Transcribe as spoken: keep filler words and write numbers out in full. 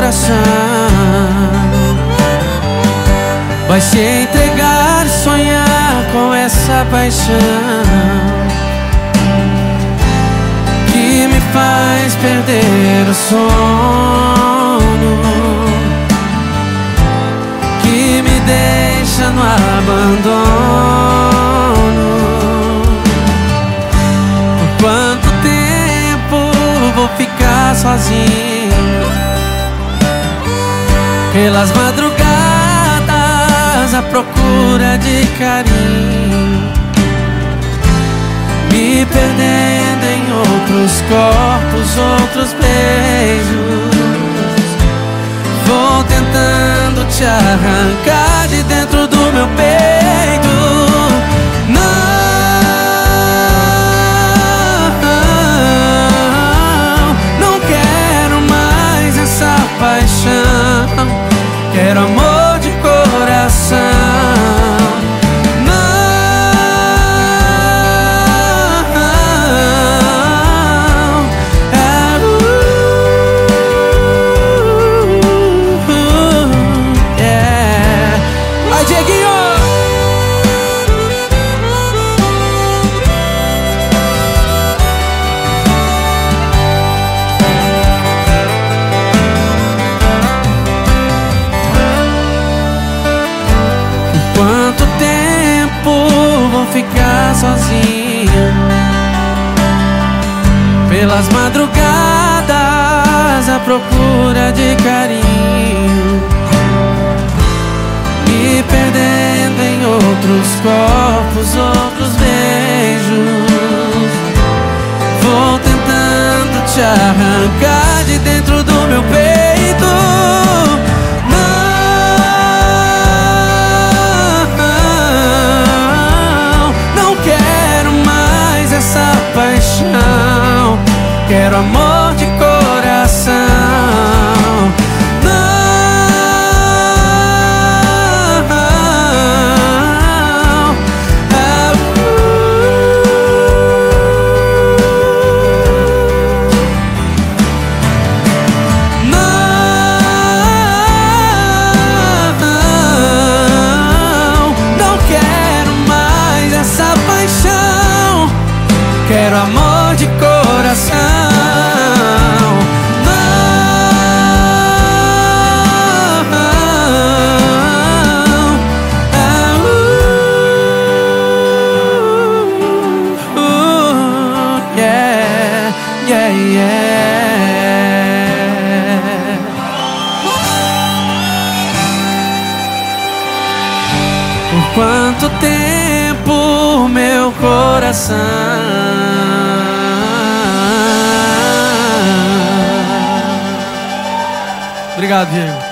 coração vai se entregar e sonhar com essa paixão que me faz perder o sono, que me deixa no abandono. Por quanto tempo vou ficar sozinho pelas madrugadas à procura de carinho, me perdendo em outros corpos, outros beijos. Vou tentando te arrancar de dentro do meu peito. Não, não quero mais essa paixão. Quero amor de coração. Quanto tempo vou ficar sozinho pelas madrugadas à procura de carinho, me perdendo em outros corpos, outros beijos. Vou tentando te arrancar de dentro do meu peito. Paixão, quero amor de coração. Não, ah, uh, não, não quero mais essa paixão. Quero amor de coração. Não, ah, uh, uh, yeah, yeah, yeah. Por quanto tempo meu coração. Obrigado, Diego.